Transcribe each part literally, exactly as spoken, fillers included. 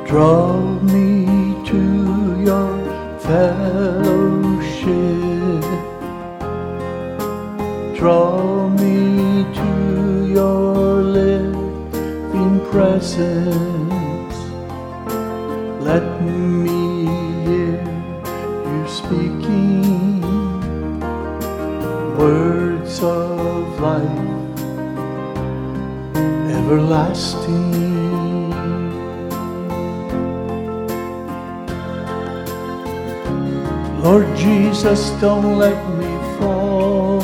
Draw me to your fellowship. Draw me to your living presence. Let me hear you speaking words of life everlasting. Lord Jesus, don't let me fall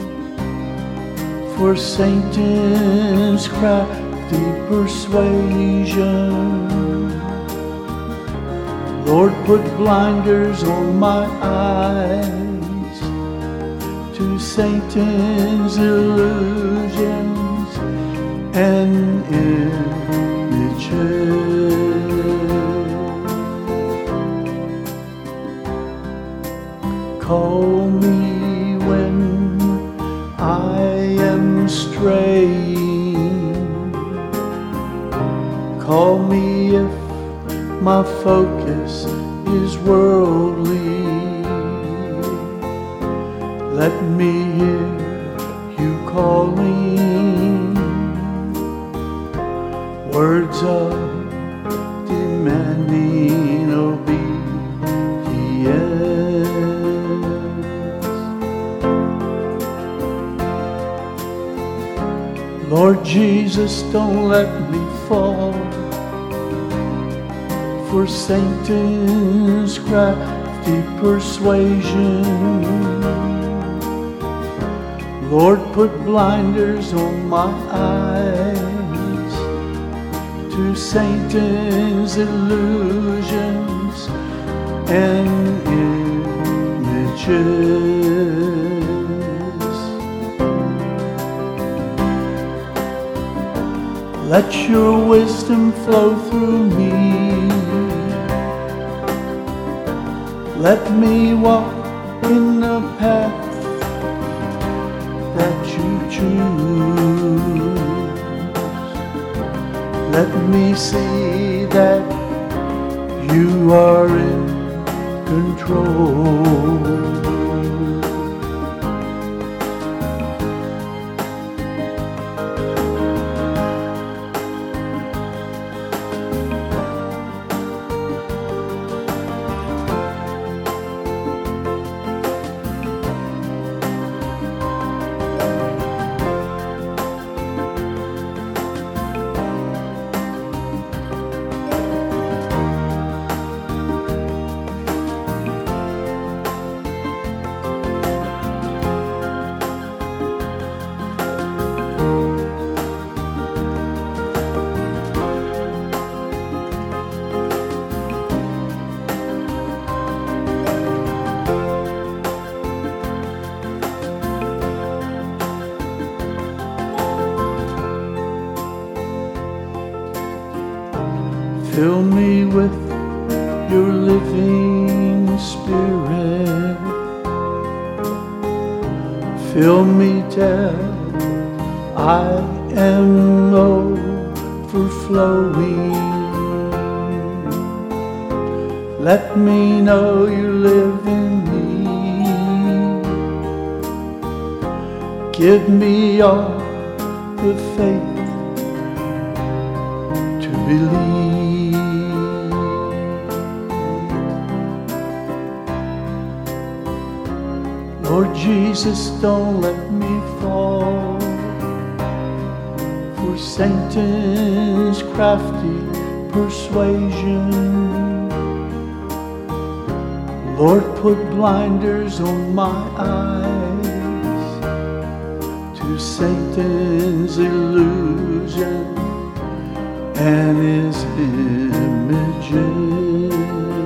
for Satan's crafty persuasion. Lord, put blinders on my eyes to Satan's illusions and images. Call me when I am straying. Call me if my focus is worldly. Let me hear you calling words of demanding obedience. Lord Jesus, don't let me fall for Satan's crafty persuasion. Lord, put blinders on my eyes to Satan's illusions and images. Let your wisdom flow through me. Let me walk in the path that you choose. Let me see that you are in control. Fill me with your living spirit. Fill me till I am overflowing. Let me know you live in me. Give me all the faith to believe. Lord Jesus, don't let me fall for Satan's crafty persuasion. Lord, put blinders on my eyes to Satan's illusion and his images.